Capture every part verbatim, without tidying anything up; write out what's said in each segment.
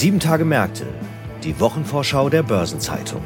Sieben Tage Märkte, die Wochenvorschau der Börsenzeitung.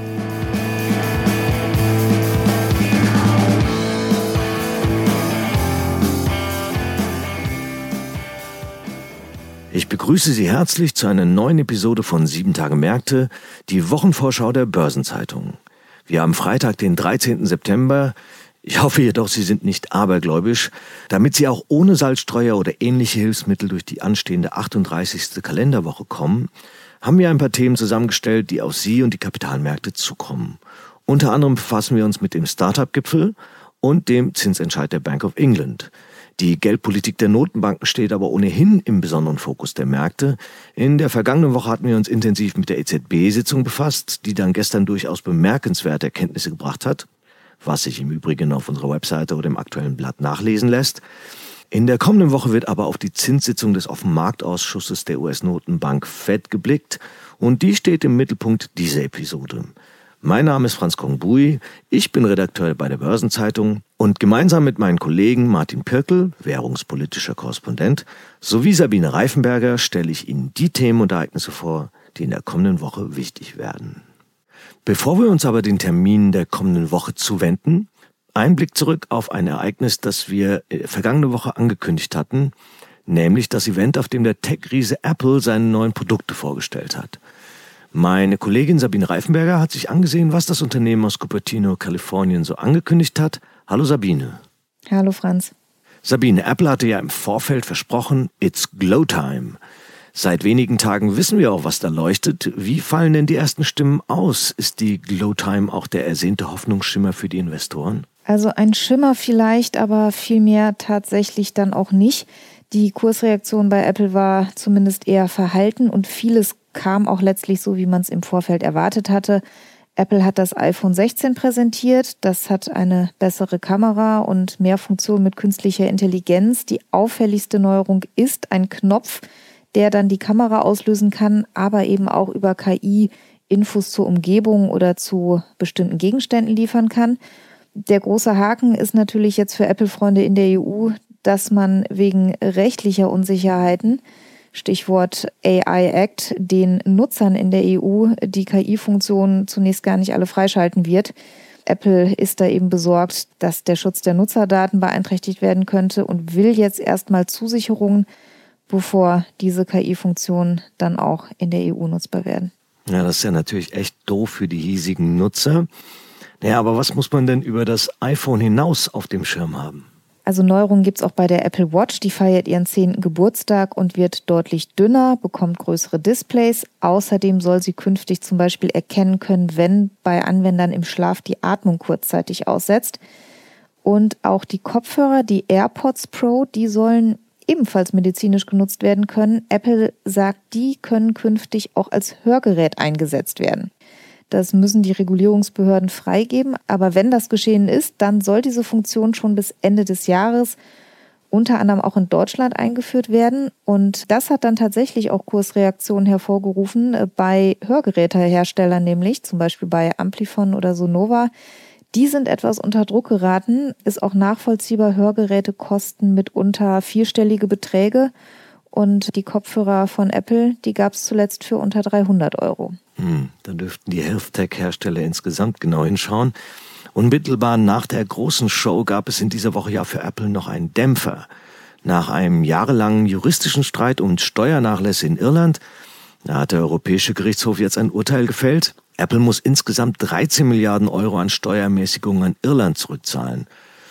Ich begrüße Sie herzlich zu einer neuen Episode von Sieben Tage Märkte, die Wochenvorschau der Börsenzeitung. Wir haben Freitag, den dreizehnten September. Ich hoffe jedoch, Sie sind nicht abergläubisch. Damit Sie auch ohne Salzstreuer oder ähnliche Hilfsmittel durch die anstehende achtunddreißigste Kalenderwoche kommen, haben wir ein paar Themen zusammengestellt, die auf Sie und die Kapitalmärkte zukommen. Unter anderem befassen wir uns mit dem Startup-Gipfel und dem Zinsentscheid der Bank of England. Die Geldpolitik der Notenbanken steht aber ohnehin im besonderen Fokus der Märkte. In der vergangenen Woche hatten wir uns intensiv mit der E Z B-Sitzung befasst, die dann gestern durchaus bemerkenswerte Erkenntnisse gebracht hat, was sich im Übrigen auf unserer Webseite oder im aktuellen Blatt nachlesen lässt. In der kommenden Woche wird aber auf die Zinssitzung des Offenmarktausschusses der U S-Notenbank Fed geblickt und die steht im Mittelpunkt dieser Episode. Mein Name ist Franz Kongbui, ich bin Redakteur bei der Börsenzeitung und gemeinsam mit meinen Kollegen Martin Pirkel, währungspolitischer Korrespondent, sowie Sabine Reifenberger stelle ich Ihnen die Themen und Ereignisse vor, die in der kommenden Woche wichtig werden. Bevor wir uns aber den Terminen der kommenden Woche zuwenden, ein Blick zurück auf ein Ereignis, das wir vergangene Woche angekündigt hatten, nämlich das Event, auf dem der Tech-Riese Apple seine neuen Produkte vorgestellt hat. Meine Kollegin Sabine Reifenberger hat sich angesehen, was das Unternehmen aus Cupertino, Kalifornien so angekündigt hat. Hallo Sabine. Hallo Franz. Sabine, Apple hatte ja im Vorfeld versprochen, it's Glow Time. Seit wenigen Tagen wissen wir auch, was da leuchtet. Wie fallen denn die ersten Stimmen aus? Ist die Glow Time auch der ersehnte Hoffnungsschimmer für die Investoren? Also ein Schimmer vielleicht, aber vielmehr tatsächlich dann auch nicht. Die Kursreaktion bei Apple war zumindest eher verhalten und vieles kam auch letztlich so, wie man es im Vorfeld erwartet hatte. Apple hat das iPhone sechzehn präsentiert. Das hat eine bessere Kamera und mehr Funktionen mit künstlicher Intelligenz. Die auffälligste Neuerung ist ein Knopf, der dann die Kamera auslösen kann, aber eben auch über K I Infos zur Umgebung oder zu bestimmten Gegenständen liefern kann. Der große Haken ist natürlich jetzt für Apple-Freunde in der E U, dass man wegen rechtlicher Unsicherheiten, Stichwort A I Act, den Nutzern in der E U die K I-Funktionen zunächst gar nicht alle freischalten wird. Apple ist da eben besorgt, dass der Schutz der Nutzerdaten beeinträchtigt werden könnte und will jetzt erstmal Zusicherungen, bevor diese K I-Funktionen dann auch in der E U nutzbar werden. Ja, das ist ja natürlich echt doof für die hiesigen Nutzer. Naja, aber was muss man denn über das iPhone hinaus auf dem Schirm haben? Also Neuerungen gibt es auch bei der Apple Watch. Die feiert ihren zehnten Geburtstag und wird deutlich dünner, bekommt größere Displays. Außerdem soll sie künftig zum Beispiel erkennen können, wenn bei Anwendern im Schlaf die Atmung kurzzeitig aussetzt. Und auch die Kopfhörer, die AirPods Pro, die sollen ebenfalls medizinisch genutzt werden können. Apple sagt, die können künftig auch als Hörgerät eingesetzt werden. Das müssen die Regulierungsbehörden freigeben. Aber wenn das geschehen ist, dann soll diese Funktion schon bis Ende des Jahres unter anderem auch in Deutschland eingeführt werden. Und das hat dann tatsächlich auch Kursreaktionen hervorgerufen bei Hörgeräteherstellern, nämlich zum Beispiel bei Amplifon oder Sonova. Die sind etwas unter Druck geraten, ist auch nachvollziehbar. Hörgeräte kosten mitunter vierstellige Beträge und die Kopfhörer von Apple, die gab es zuletzt für unter dreihundert Euro. Hm, da dürften die Health-Tech-Hersteller insgesamt genau hinschauen. Unmittelbar nach der großen Show gab es in dieser Woche ja für Apple noch einen Dämpfer. Nach einem jahrelangen juristischen Streit um Steuernachlässe in Irland, da hat der Europäische Gerichtshof jetzt ein Urteil gefällt. Apple muss insgesamt dreizehn Milliarden Euro an Steuerermäßigungen an Irland zurückzahlen.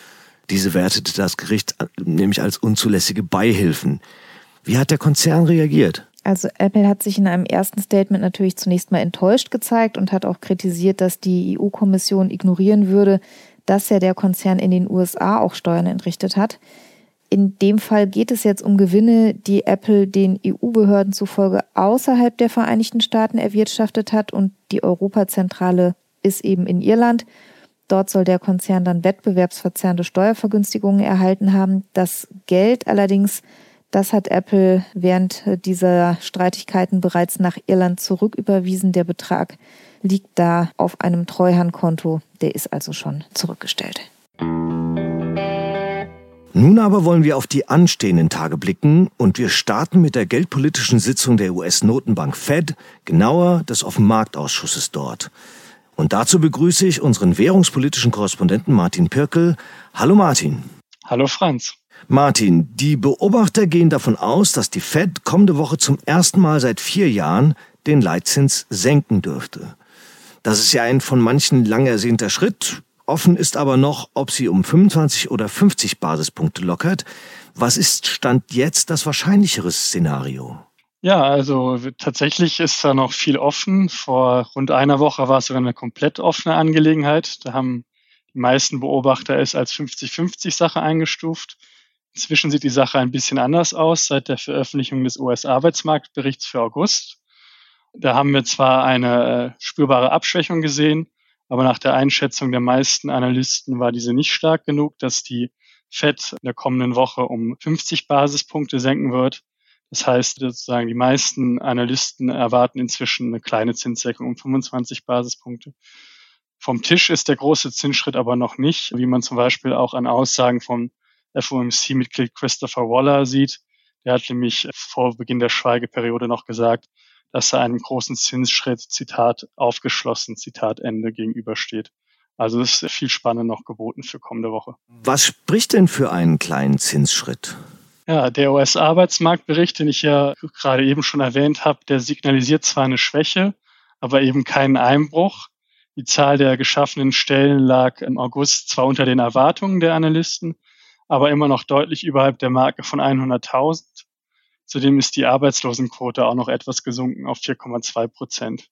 Diese wertete das Gericht nämlich als unzulässige Beihilfen. Wie hat der Konzern reagiert? Also Apple hat sich in einem ersten Statement natürlich zunächst mal enttäuscht gezeigt und hat auch kritisiert, dass die E U-Kommission ignorieren würde, dass ja der Konzern in den U S A auch Steuern entrichtet hat. In dem Fall geht es jetzt um Gewinne, die Apple den E U-Behörden zufolge außerhalb der Vereinigten Staaten erwirtschaftet hat und die Europazentrale ist eben in Irland. Dort soll der Konzern dann wettbewerbsverzerrende Steuervergünstigungen erhalten haben. Das Geld allerdings, das hat Apple während dieser Streitigkeiten bereits nach Irland zurücküberwiesen. Der Betrag liegt da auf einem Treuhandkonto, der ist also schon zurückgestellt. Nun aber wollen wir auf die anstehenden Tage blicken und wir starten mit der geldpolitischen Sitzung der U S-Notenbank Fed, genauer des Offenmarktausschusses dort. Und dazu begrüße ich unseren währungspolitischen Korrespondenten Martin Pirkel. Hallo Martin. Hallo Franz. Martin, die Beobachter gehen davon aus, dass die Fed kommende Woche zum ersten Mal seit vier Jahren den Leitzins senken dürfte. Das ist ja ein von manchen lang ersehnter Schritt. Offen ist aber noch, ob sie um fünfundzwanzig oder fünfzig Basispunkte lockert. Was ist Stand jetzt das wahrscheinlichere Szenario? Ja, also tatsächlich ist da noch viel offen. Vor rund einer Woche war es sogar eine komplett offene Angelegenheit. Da haben die meisten Beobachter es als fünfzig fünfzig Sache eingestuft. Inzwischen sieht die Sache ein bisschen anders aus seit der Veröffentlichung des U S-Arbeitsmarktberichts für August. Da haben wir zwar eine äh, spürbare Abschwächung gesehen, aber nach der Einschätzung der meisten Analysten war diese nicht stark genug, dass die Fed in der kommenden Woche um fünfzig Basispunkte senken wird. Das heißt sozusagen, die meisten Analysten erwarten inzwischen eine kleine Zinssenkung um fünfundzwanzig Basispunkte. Vom Tisch ist der große Zinsschritt aber noch nicht, wie man zum Beispiel auch an Aussagen vom F O M C-Mitglied Christopher Waller sieht. Der hat nämlich vor Beginn der Schweigeperiode noch gesagt, dass er einem großen Zinsschritt, Zitat, aufgeschlossen, Zitat Ende, gegenübersteht. Also es ist viel Spannend noch geboten für kommende Woche. Was spricht denn für einen kleinen Zinsschritt? Ja, der U S-Arbeitsmarktbericht, den ich ja gerade eben schon erwähnt habe, der signalisiert zwar eine Schwäche, aber eben keinen Einbruch. Die Zahl der geschaffenen Stellen lag im August zwar unter den Erwartungen der Analysten, aber immer noch deutlich überhalb der Marke von hunderttausend. Zudem ist die Arbeitslosenquote auch noch etwas gesunken auf vier Komma zwei Prozent.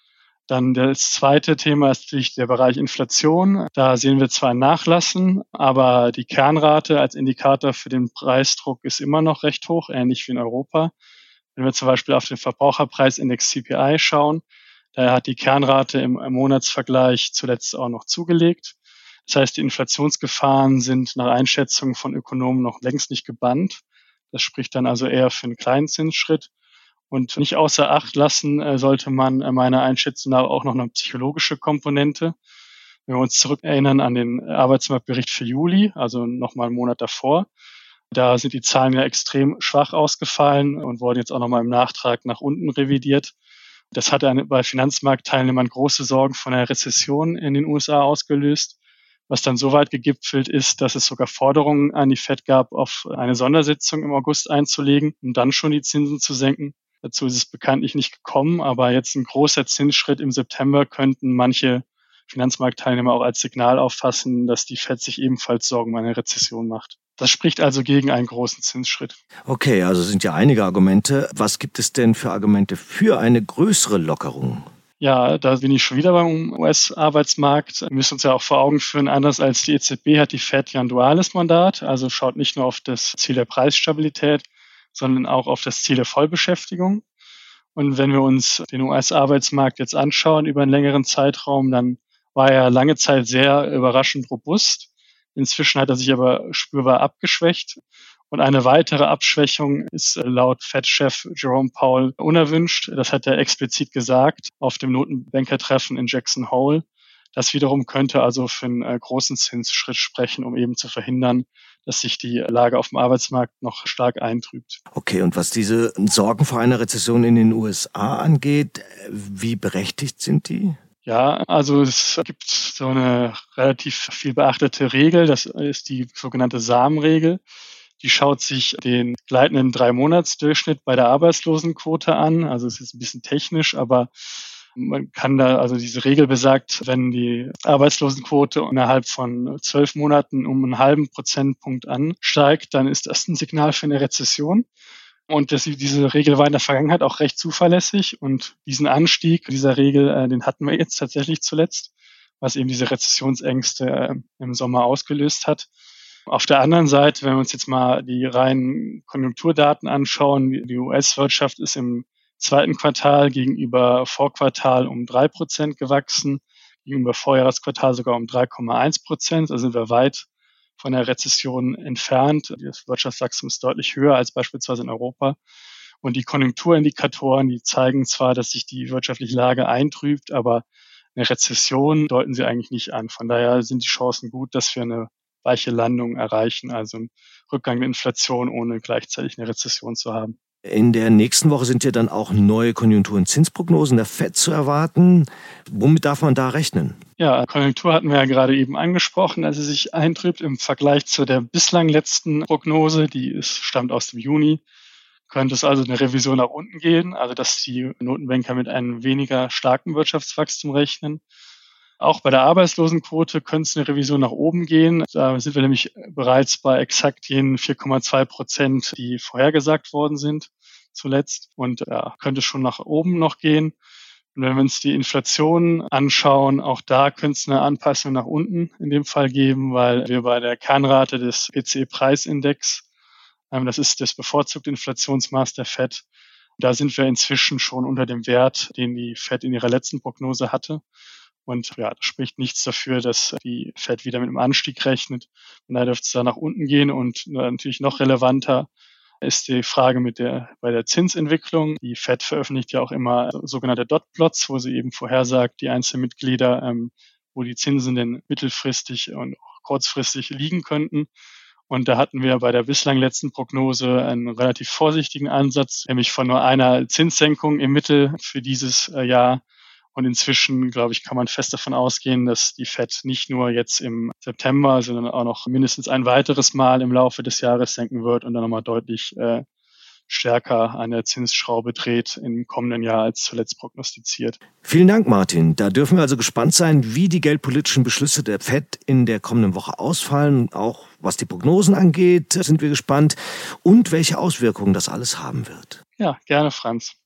Dann das zweite Thema ist natürlich der Bereich Inflation. Da sehen wir zwar ein Nachlassen, aber die Kernrate als Indikator für den Preisdruck ist immer noch recht hoch, ähnlich wie in Europa. Wenn wir zum Beispiel auf den Verbraucherpreisindex C P I schauen, da hat die Kernrate im Monatsvergleich zuletzt auch noch zugelegt. Das heißt, die Inflationsgefahren sind nach Einschätzung von Ökonomen noch längst nicht gebannt. Das spricht dann also eher für einen kleinen Zinsschritt. Und nicht außer Acht lassen äh, sollte man äh, meiner Einschätzung nach auch noch eine psychologische Komponente. Wenn wir uns zurückerinnern an den Arbeitsmarktbericht für Juli, also nochmal einen Monat davor, da sind die Zahlen ja extrem schwach ausgefallen und wurden jetzt auch nochmal im Nachtrag nach unten revidiert. Das hat eine, bei Finanzmarktteilnehmern große Sorgen von einer Rezession in den U S A ausgelöst, was dann so weit gegipfelt ist, dass es sogar Forderungen an die Fed gab, auf eine Sondersitzung im August einzulegen, um dann schon die Zinsen zu senken. Dazu ist es bekanntlich nicht gekommen, aber jetzt ein großer Zinsschritt im September könnten manche Finanzmarktteilnehmer auch als Signal auffassen, dass die Fed sich ebenfalls Sorgen um eine Rezession macht. Das spricht also gegen einen großen Zinsschritt. Okay, also sind ja einige Argumente. Was gibt es denn für Argumente für eine größere Lockerung? Ja, da bin ich schon wieder beim U S-Arbeitsmarkt. Wir müssen uns ja auch vor Augen führen, anders als die E Z B hat die Fed ja ein duales Mandat, also schaut nicht nur auf das Ziel der Preisstabilität, sondern auch auf das Ziel der Vollbeschäftigung. Und wenn wir uns den U S-Arbeitsmarkt jetzt anschauen über einen längeren Zeitraum, dann war er lange Zeit sehr überraschend robust. Inzwischen hat er sich aber spürbar abgeschwächt. Und eine weitere Abschwächung ist laut Fed-Chef Jerome Powell unerwünscht. Das hat er explizit gesagt auf dem Notenbankertreffen in Jackson Hole. Das wiederum könnte also für einen großen Zinsschritt sprechen, um eben zu verhindern, dass sich die Lage auf dem Arbeitsmarkt noch stark eintrübt. Okay, und was diese Sorgen vor einer Rezession in den U S A angeht, wie berechtigt sind die? Ja, also es gibt so eine relativ viel beachtete Regel, das ist die sogenannte S A M-Regel. Die schaut sich den gleitenden Drei-Monats-Durchschnitt bei der Arbeitslosenquote an. Also es ist ein bisschen technisch, aber man kann da, also diese Regel besagt, wenn die Arbeitslosenquote innerhalb von zwölf Monaten um einen halben Prozentpunkt ansteigt, dann ist das ein Signal für eine Rezession. Und das, diese Regel war in der Vergangenheit auch recht zuverlässig. Und diesen Anstieg dieser Regel, äh, den hatten wir jetzt tatsächlich zuletzt, was eben diese Rezessionsängste äh, im Sommer ausgelöst hat. Auf der anderen Seite, wenn wir uns jetzt mal die reinen Konjunkturdaten anschauen, die U S-Wirtschaft ist im zweiten Quartal gegenüber Vorquartal um drei Prozent gewachsen, gegenüber Vorjahresquartal sogar um drei Komma eins Prozent. Da sind wir weit von der Rezession entfernt. Das Wirtschaftswachstum ist deutlich höher als beispielsweise in Europa. Und die Konjunkturindikatoren, die zeigen zwar, dass sich die wirtschaftliche Lage eintrübt, aber eine Rezession deuten sie eigentlich nicht an. Von daher sind die Chancen gut, dass wir eine weiche Landung erreichen, also einen Rückgang der Inflation, ohne gleichzeitig eine Rezession zu haben. In der nächsten Woche sind ja dann auch neue Konjunktur- und Zinsprognosen der Fed zu erwarten. Womit darf man da rechnen? Ja, Konjunktur hatten wir ja gerade eben angesprochen, dass sie sich eintrübt im Vergleich zu der bislang letzten Prognose, die ist, stammt aus dem Juni. Könnte es also eine Revision nach unten gehen, also dass die Notenbanker mit einem weniger starken Wirtschaftswachstum rechnen. Auch bei der Arbeitslosenquote könnte es eine Revision nach oben gehen. Da sind wir nämlich bereits bei exakt jenen vier Komma zwei Prozent, die vorhergesagt worden sind zuletzt. Und ja, könnte schon nach oben noch gehen. Und wenn wir uns die Inflation anschauen, auch da könnte es eine Anpassung nach unten in dem Fall geben, weil wir bei der Kernrate des P C E-Preisindex, ähm, das ist das bevorzugte Inflationsmaß der Fed, da sind wir inzwischen schon unter dem Wert, den die Fed in ihrer letzten Prognose hatte. Und ja, das spricht nichts dafür, dass die Fed wieder mit einem Anstieg rechnet. Und da dürfte es da nach unten gehen. Und natürlich noch relevanter ist die Frage mit der, bei der Zinsentwicklung. Die Fed veröffentlicht ja auch immer sogenannte Dot-Plots, wo sie eben vorhersagt, die einzelnen Mitglieder, ähm, wo die Zinsen denn mittelfristig und auch kurzfristig liegen könnten. Und da hatten wir bei der bislang letzten Prognose einen relativ vorsichtigen Ansatz, nämlich von nur einer Zinssenkung im Mittel für dieses äh, Jahr. Und inzwischen, glaube ich, kann man fest davon ausgehen, dass die Fed nicht nur jetzt im September, sondern auch noch mindestens ein weiteres Mal im Laufe des Jahres senken wird und dann nochmal deutlich äh, stärker an der Zinsschraube dreht im kommenden Jahr als zuletzt prognostiziert. Vielen Dank, Martin. Da dürfen wir also gespannt sein, wie die geldpolitischen Beschlüsse der Fed in der kommenden Woche ausfallen. Auch was die Prognosen angeht, sind wir gespannt. Und welche Auswirkungen das alles haben wird. Ja, gerne, Franz.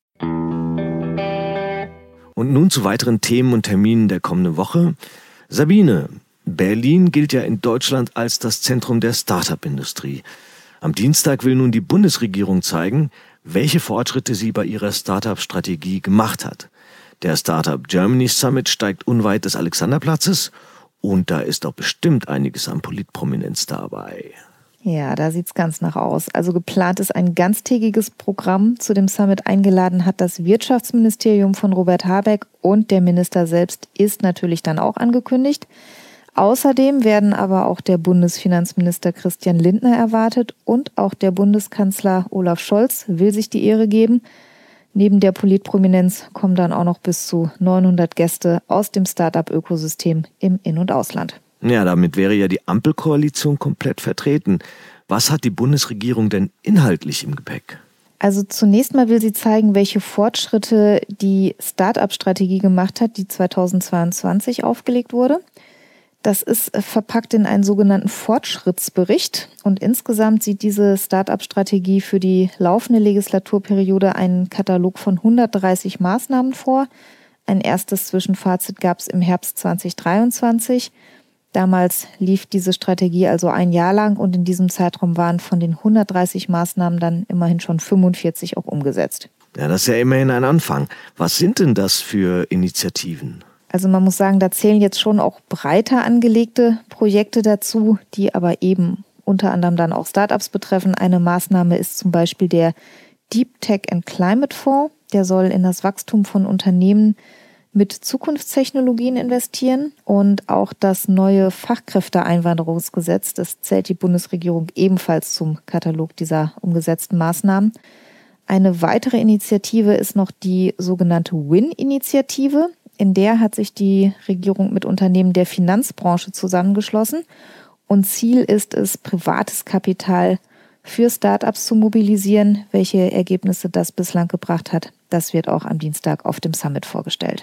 Und nun zu weiteren Themen und Terminen der kommenden Woche. Sabine, Berlin gilt ja in Deutschland als das Zentrum der Start-up-Industrie. Am Dienstag will nun die Bundesregierung zeigen, welche Fortschritte sie bei ihrer Start-up-Strategie gemacht hat. Der Startup Germany Summit steigt unweit des Alexanderplatzes und da ist doch bestimmt einiges an Politprominenz dabei. Ja, da sieht's ganz nach aus. Also geplant ist ein ganztägiges Programm. Zu dem Summit eingeladen hat das Wirtschaftsministerium von Robert Habeck und der Minister selbst ist natürlich dann auch angekündigt. Außerdem werden aber auch der Bundesfinanzminister Christian Lindner erwartet und auch der Bundeskanzler Olaf Scholz will sich die Ehre geben. Neben der Politprominenz kommen dann auch noch bis zu neunhundert Gäste aus dem Start-up-Ökosystem im In- und Ausland. Ja, damit wäre ja die Ampelkoalition komplett vertreten. Was hat die Bundesregierung denn inhaltlich im Gepäck? Also zunächst mal will sie zeigen, welche Fortschritte die Start-up-Strategie gemacht hat, die zweitausendzweiundzwanzig aufgelegt wurde. Das ist verpackt in einen sogenannten Fortschrittsbericht. Und insgesamt sieht diese Start-up-Strategie für die laufende Legislaturperiode einen Katalog von hundertdreißig Maßnahmen vor. Ein erstes Zwischenfazit gab es im Herbst zweitausenddreiundzwanzig. Damals lief diese Strategie also ein Jahr lang und in diesem Zeitraum waren von den hundertdreißig Maßnahmen dann immerhin schon fünfundvierzig auch umgesetzt. Ja, das ist ja immerhin ein Anfang. Was sind denn das für Initiativen? Also man muss sagen, da zählen jetzt schon auch breiter angelegte Projekte dazu, die aber eben unter anderem dann auch Startups betreffen. Eine Maßnahme ist zum Beispiel der Deep Tech and Climate Fonds. Der soll in das Wachstum von Unternehmen mit Zukunftstechnologien investieren und auch das neue Fachkräfteeinwanderungsgesetz, das zählt die Bundesregierung ebenfalls zum Katalog dieser umgesetzten Maßnahmen. Eine weitere Initiative ist noch die sogenannte Win-Initiative. In der hat sich die Regierung mit Unternehmen der Finanzbranche zusammengeschlossen und Ziel ist es, privates Kapital für Startups zu mobilisieren. Welche Ergebnisse das bislang gebracht hat, das wird auch am Dienstag auf dem Summit vorgestellt.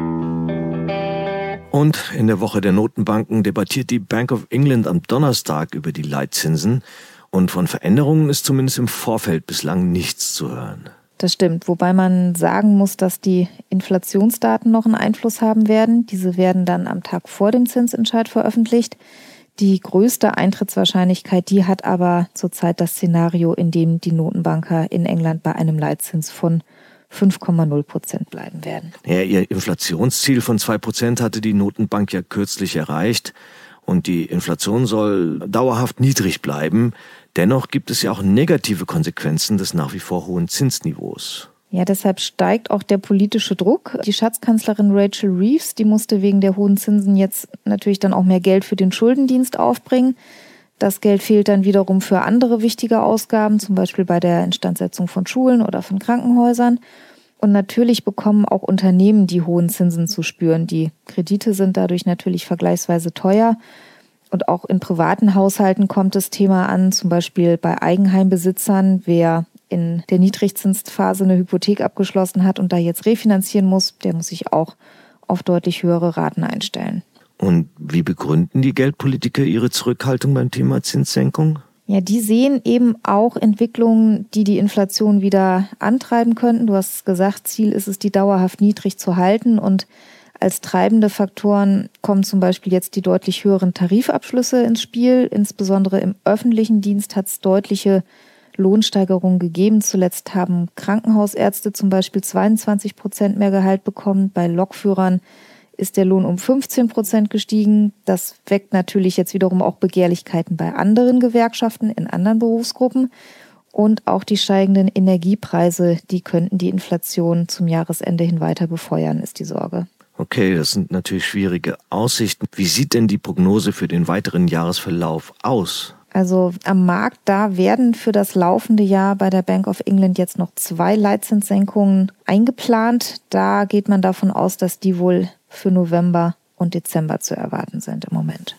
Und in der Woche der Notenbanken debattiert die Bank of England am Donnerstag über die Leitzinsen. Und von Veränderungen ist zumindest im Vorfeld bislang nichts zu hören. Das stimmt, wobei man sagen muss, dass die Inflationsdaten noch einen Einfluss haben werden. Diese werden dann am Tag vor dem Zinsentscheid veröffentlicht. Die größte Eintrittswahrscheinlichkeit, die hat aber zurzeit das Szenario, in dem die Notenbanker in England bei einem Leitzins von fünf Komma null Prozent bleiben werden. Ja, ihr Inflationsziel von zwei Prozent hatte die Notenbank ja kürzlich erreicht. Und die Inflation soll dauerhaft niedrig bleiben. Dennoch gibt es ja auch negative Konsequenzen des nach wie vor hohen Zinsniveaus. Ja, deshalb steigt auch der politische Druck. Die Schatzkanzlerin Rachel Reeves, die musste wegen der hohen Zinsen jetzt natürlich dann auch mehr Geld für den Schuldendienst aufbringen. Das Geld fehlt dann wiederum für andere wichtige Ausgaben, zum Beispiel bei der Instandsetzung von Schulen oder von Krankenhäusern. Und natürlich bekommen auch Unternehmen die hohen Zinsen zu spüren. Die Kredite sind dadurch natürlich vergleichsweise teuer. Und auch in privaten Haushalten kommt das Thema an, zum Beispiel bei Eigenheimbesitzern. Wer in der Niedrigzinsphase eine Hypothek abgeschlossen hat und da jetzt refinanzieren muss, der muss sich auch auf deutlich höhere Raten einstellen. Und wie begründen die Geldpolitiker ihre Zurückhaltung beim Thema Zinssenkung? Ja, die sehen eben auch Entwicklungen, die die Inflation wieder antreiben könnten. Du hast gesagt, Ziel ist es, die dauerhaft niedrig zu halten. Und als treibende Faktoren kommen zum Beispiel jetzt die deutlich höheren Tarifabschlüsse ins Spiel. Insbesondere im öffentlichen Dienst hat es deutliche Lohnsteigerungen gegeben. Zuletzt haben Krankenhausärzte zum Beispiel zweiundzwanzig Prozent mehr Gehalt bekommen. Bei Lokführern ist der Lohn um fünfzehn Prozent gestiegen. Das weckt natürlich jetzt wiederum auch Begehrlichkeiten bei anderen Gewerkschaften in anderen Berufsgruppen. Und auch die steigenden Energiepreise, die könnten die Inflation zum Jahresende hin weiter befeuern, ist die Sorge. Okay, das sind natürlich schwierige Aussichten. Wie sieht denn die Prognose für den weiteren Jahresverlauf aus? Also am Markt, da werden für das laufende Jahr bei der Bank of England jetzt noch zwei Leitzinssenkungen eingeplant. Da geht man davon aus, dass die wohl für November und Dezember zu erwarten sind im Moment.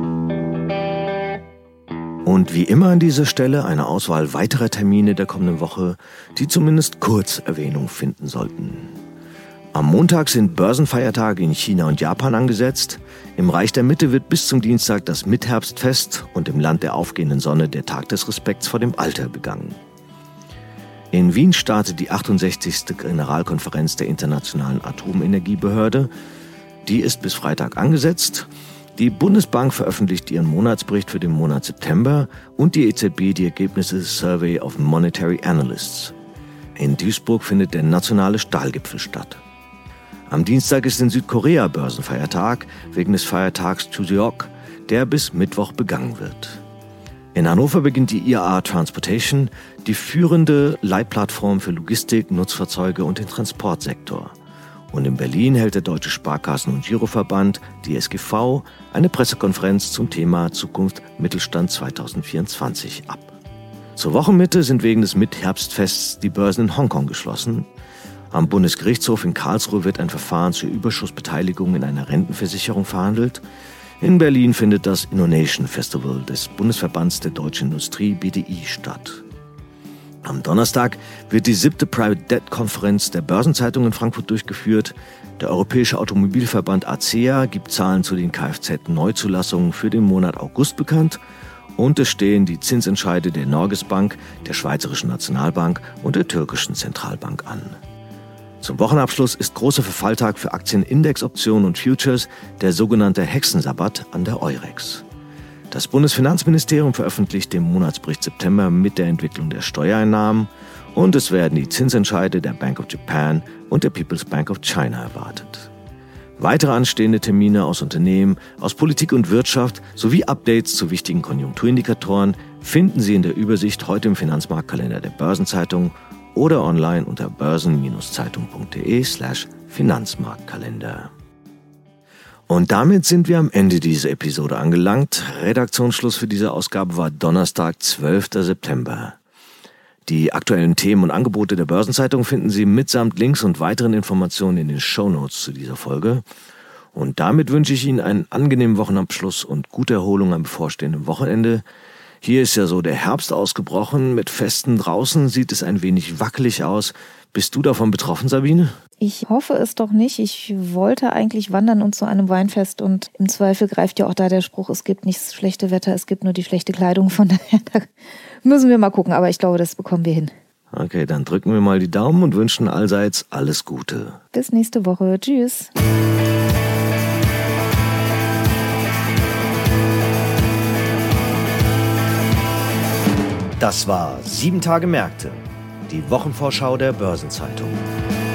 Und wie immer an dieser Stelle eine Auswahl weiterer Termine der kommenden Woche, die zumindest kurz Erwähnung finden sollten. Am Montag sind Börsenfeiertage in China und Japan angesetzt. Im Reich der Mitte wird bis zum Dienstag das Mittherbstfest und im Land der aufgehenden Sonne der Tag des Respekts vor dem Alter begangen. In Wien startet die achtundsechzigste Generalkonferenz der Internationalen Atomenergiebehörde. Die ist bis Freitag angesetzt. Die Bundesbank veröffentlicht ihren Monatsbericht für den Monat September und die E Z B die Ergebnisse des Survey of Monetary Analysts. In Duisburg findet der nationale Stahlgipfel statt. Am Dienstag ist in Südkorea Börsenfeiertag wegen des Feiertags Chuseok, der bis Mittwoch begangen wird. In Hannover beginnt die I A A Transportation, die führende Leitplattform für Logistik, Nutzfahrzeuge und den Transportsektor. Und in Berlin hält der Deutsche Sparkassen- und Giroverband, die S G V, eine Pressekonferenz zum Thema Zukunft Mittelstand zwanzig vierundzwanzig ab. Zur Wochenmitte sind wegen des Mitherbstfests die Börsen in Hongkong geschlossen. Am Bundesgerichtshof in Karlsruhe wird ein Verfahren zur Überschussbeteiligung in einer Rentenversicherung verhandelt. In Berlin findet das Innovation Festival des Bundesverbands der Deutschen Industrie B D I statt. Am Donnerstag wird die siebte Private Debt Konferenz der Börsenzeitung in Frankfurt durchgeführt. Der Europäische Automobilverband A C E A gibt Zahlen zu den Kfz-Neuzulassungen für den Monat August bekannt. Und es stehen die Zinsentscheide der Norges Bank, der Schweizerischen Nationalbank und der Türkischen Zentralbank an. Zum Wochenabschluss ist großer Verfalltag für Aktien, Indexoptionen und Futures, der sogenannte Hexensabbat an der Eurex. Das Bundesfinanzministerium veröffentlicht den Monatsbericht September mit der Entwicklung der Steuereinnahmen und es werden die Zinsentscheide der Bank of Japan und der People's Bank of China erwartet. Weitere anstehende Termine aus Unternehmen, aus Politik und Wirtschaft sowie Updates zu wichtigen Konjunkturindikatoren finden Sie in der Übersicht heute im Finanzmarktkalender der Börsenzeitung oder online unter börsen-zeitung.de slash Finanzmarktkalender. Und damit sind wir am Ende dieser Episode angelangt. Redaktionsschluss für diese Ausgabe war Donnerstag, zwölfter September. Die aktuellen Themen und Angebote der Börsenzeitung finden Sie mitsamt Links und weiteren Informationen in den Shownotes zu dieser Folge. Und damit wünsche ich Ihnen einen angenehmen Wochenabschluss und gute Erholung am bevorstehenden Wochenende. Hier ist ja so der Herbst ausgebrochen. Mit Festen draußen sieht es ein wenig wackelig aus. Bist du davon betroffen, Sabine? Ich hoffe es doch nicht. Ich wollte eigentlich wandern und zu einem Weinfest und im Zweifel greift ja auch da der Spruch, es gibt nicht das schlechte Wetter, es gibt nur die schlechte Kleidung. Von daher da müssen wir mal gucken, aber ich glaube, das bekommen wir hin. Okay, dann drücken wir mal die Daumen und wünschen allseits alles Gute. Bis nächste Woche. Tschüss. Das war sieben Tage Märkte, die Wochenvorschau der Börsenzeitung.